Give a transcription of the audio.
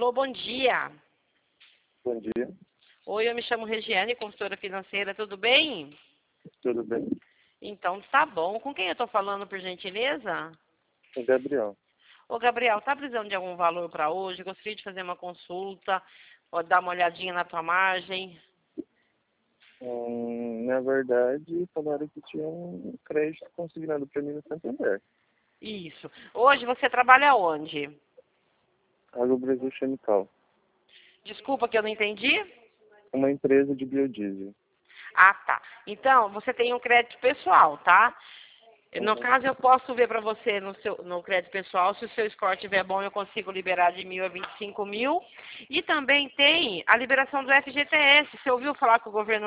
Alô, bom dia. Bom dia, Oi, eu me chamo Regiane, consultora financeira, tudo bem? tudo bem? Então tá bom. Com quem eu tô falando, por gentileza? O Gabriel. Ô, Gabriel, tá precisando de algum valor para hoje? Gostaria de fazer uma consulta, ou dar uma olhadinha na tua margem. Na verdade, falaram que tinha um crédito consignado para mim no Santander. Isso. Hoje você trabalha onde? Agro Brasil Chemical, Desculpa que eu não entendi. uma empresa de biodiesel. Ah, tá. Então, você tem um crédito pessoal, tá? No Uhum. caso, eu posso ver para você no crédito pessoal, se o seu score estiver bom, eu consigo liberar de 1.000 a 25 mil. E também tem a liberação do FGTS. Você ouviu falar que o governo